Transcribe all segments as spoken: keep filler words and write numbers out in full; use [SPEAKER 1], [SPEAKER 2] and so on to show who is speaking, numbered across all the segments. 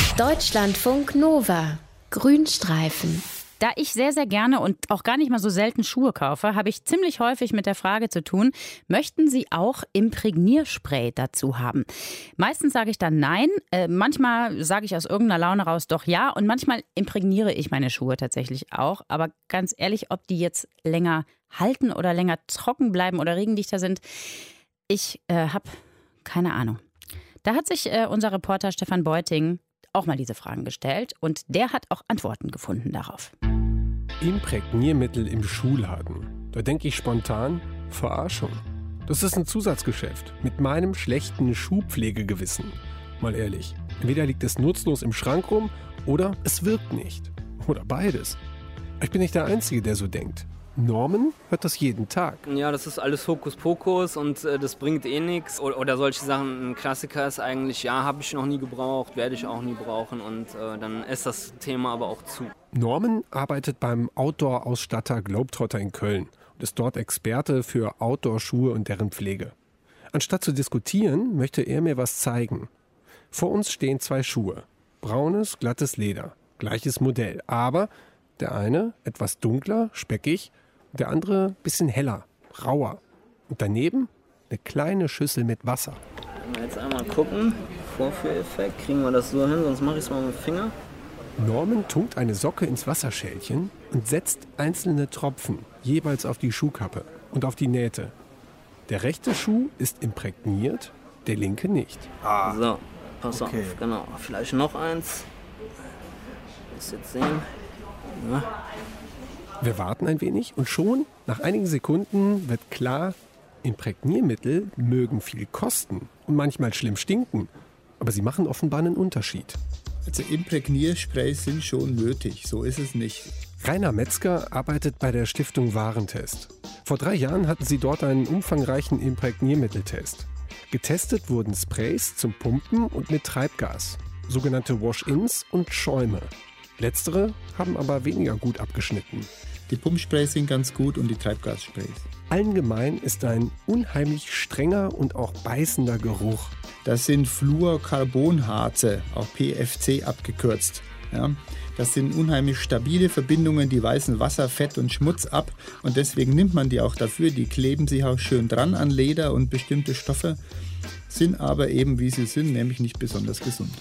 [SPEAKER 1] Deutschlandfunk Nova. Grünstreifen.
[SPEAKER 2] Da ich sehr, sehr gerne und auch gar nicht mal so selten Schuhe kaufe, habe ich ziemlich häufig mit der Frage zu tun, möchten Sie auch Imprägnierspray dazu haben? Meistens sage ich dann nein, äh, manchmal sage ich aus irgendeiner Laune raus doch ja und manchmal imprägniere ich meine Schuhe tatsächlich auch. Aber ganz ehrlich, ob die jetzt länger halten oder länger trocken bleiben oder regendichter sind, ich äh, habe keine Ahnung. Da hat sich äh, unser Reporter Stefan Beuting auch mal diese Fragen gestellt und der hat auch Antworten gefunden darauf.
[SPEAKER 3] Imprägniermittel im Schuhladen. Da denke ich spontan, Verarschung. Das ist ein Zusatzgeschäft mit meinem schlechten Schuhpflegegewissen. Mal ehrlich, entweder liegt es nutzlos im Schrank rum oder es wirkt nicht. Oder beides. Ich bin nicht der Einzige, der so denkt. Norman hört das jeden Tag.
[SPEAKER 4] Ja, das ist alles Hokuspokus und äh, das bringt eh nichts. Oder, oder solche Sachen. Ein Klassiker ist eigentlich, ja, habe ich noch nie gebraucht, werde ich auch nie brauchen. Und äh, dann ist das Thema aber auch zu.
[SPEAKER 3] Norman arbeitet beim Outdoor-Ausstatter Globetrotter in Köln und ist dort Experte für Outdoor-Schuhe und deren Pflege. Anstatt zu diskutieren, möchte er mir was zeigen. Vor uns stehen zwei Schuhe. Braunes, glattes Leder. Gleiches Modell. Aber der eine etwas dunkler, speckig, der andere bisschen heller, rauer. Und daneben eine kleine Schüssel mit Wasser.
[SPEAKER 4] Wenn wir jetzt einmal gucken, Vorführeffekt, kriegen wir das so hin, sonst mache ich es mal mit dem Finger.
[SPEAKER 3] Norman tunkt eine Socke ins Wasserschälchen und setzt einzelne Tropfen jeweils auf die Schuhkappe und auf die Nähte. Der rechte Schuh ist imprägniert, der linke nicht.
[SPEAKER 4] Ah. So, pass
[SPEAKER 5] okay.
[SPEAKER 4] auf, genau. Vielleicht noch eins. Das jetzt sehen. Ja.
[SPEAKER 3] Wir warten ein wenig und schon nach einigen Sekunden wird klar, Imprägniermittel mögen viel kosten und manchmal schlimm stinken, aber sie machen offenbar einen Unterschied.
[SPEAKER 5] Also Imprägniersprays sind schon nötig, so ist es nicht.
[SPEAKER 3] Rainer Metzger arbeitet bei der Stiftung Warentest. Vor drei Jahren hatten sie dort einen umfangreichen Imprägniermitteltest. Getestet wurden Sprays zum Pumpen und mit Treibgas, sogenannte Wash-ins und Schäume. Letztere haben aber weniger gut abgeschnitten.
[SPEAKER 5] Die Pumpsprays sind ganz gut und die Treibgassprays.
[SPEAKER 3] Allen gemein ist ein unheimlich strenger und auch beißender Geruch.
[SPEAKER 5] Das sind Fluorcarbonharze, auch P F C abgekürzt. Ja, das sind unheimlich stabile Verbindungen, die weisen Wasser, Fett und Schmutz ab. Und deswegen nimmt man die auch dafür. Die kleben sich auch schön dran an Leder und bestimmte Stoffe, sind aber eben wie sie sind, nämlich nicht besonders gesund.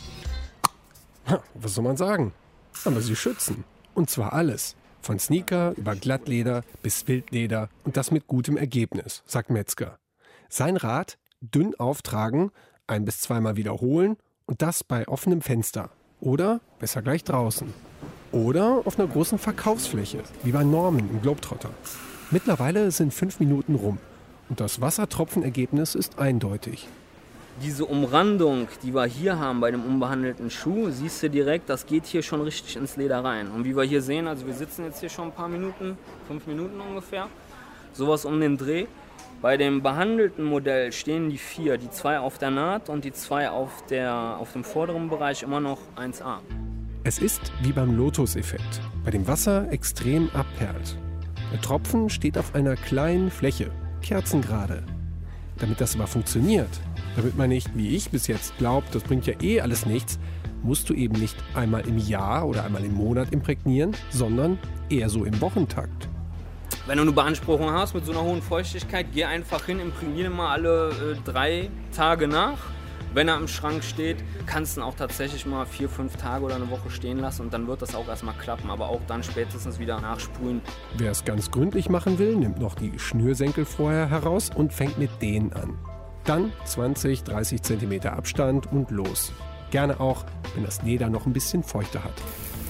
[SPEAKER 3] Was soll man sagen? Aber sie schützen. Und zwar alles. Von Sneaker über Glattleder bis Wildleder und das mit gutem Ergebnis, sagt Metzger. Sein Rat, dünn auftragen, ein- bis zweimal wiederholen und das bei offenem Fenster. Oder besser gleich draußen. Oder auf einer großen Verkaufsfläche, wie bei Norman im Globetrotter. Mittlerweile sind fünf Minuten rum und das Wassertropfenergebnis ist eindeutig.
[SPEAKER 4] Diese Umrandung, die wir hier haben bei dem unbehandelten Schuh, siehst du direkt, das geht hier schon richtig ins Leder rein. Und wie wir hier sehen, also wir sitzen jetzt hier schon ein paar Minuten, fünf Minuten ungefähr, sowas um den Dreh. Bei dem behandelten Modell stehen die vier, die zwei auf der Naht und die zwei auf, der, auf dem vorderen Bereich immer noch eins a.
[SPEAKER 3] Es ist wie beim Lotus-Effekt, bei dem Wasser extrem abperlt. Der Tropfen steht auf einer kleinen Fläche, kerzengerade. Damit das aber funktioniert, damit man nicht, wie ich bis jetzt glaubt, das bringt ja eh alles nichts, musst du eben nicht einmal im Jahr oder einmal im Monat imprägnieren, sondern eher so im Wochentakt.
[SPEAKER 4] Wenn du eine Beanspruchung hast mit so einer hohen Feuchtigkeit, geh einfach hin, imprägniere mal alle äh, drei Tage nach. Wenn er im Schrank steht, kannst du ihn auch tatsächlich mal vier, fünf Tage oder eine Woche stehen lassen und dann wird das auch erstmal klappen, aber auch dann spätestens wieder nachsprühen.
[SPEAKER 3] Wer es ganz gründlich machen will, nimmt noch die Schnürsenkel vorher heraus und fängt mit denen an. Dann zwanzig, dreißig Zentimeter Abstand und los. Gerne auch, wenn das Leder noch ein bisschen feuchter hat.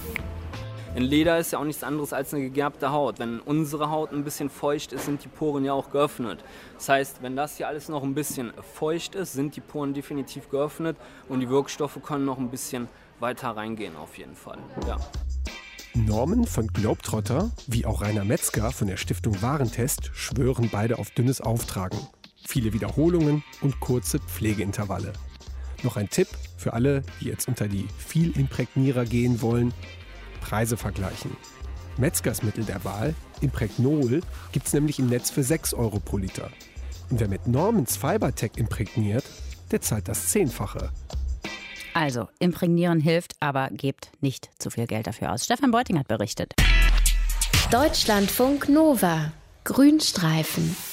[SPEAKER 4] Ein Leder ist ja auch nichts anderes als eine gegerbte Haut. Wenn unsere Haut ein bisschen feucht ist, sind die Poren ja auch geöffnet. Das heißt, wenn das hier alles noch ein bisschen feucht ist, sind die Poren definitiv geöffnet und die Wirkstoffe können noch ein bisschen weiter reingehen auf jeden Fall. Ja.
[SPEAKER 3] Norman von Globetrotter, wie auch Rainer Metzger von der Stiftung Warentest, schwören beide auf dünnes Auftragen. Viele Wiederholungen und kurze Pflegeintervalle. Noch ein Tipp für alle, die jetzt unter die Vielimprägnierer gehen wollen: Preise vergleichen. Metzgers Mittel der Wahl, Imprägnol, gibt es nämlich im Netz für sechs Euro pro Liter. Und wer mit Normans Fibertech imprägniert, der zahlt das Zehnfache.
[SPEAKER 2] Also, imprägnieren hilft, aber gebt nicht zu viel Geld dafür aus. Stefan Beuting hat berichtet.
[SPEAKER 1] Deutschlandfunk Nova. Grünstreifen.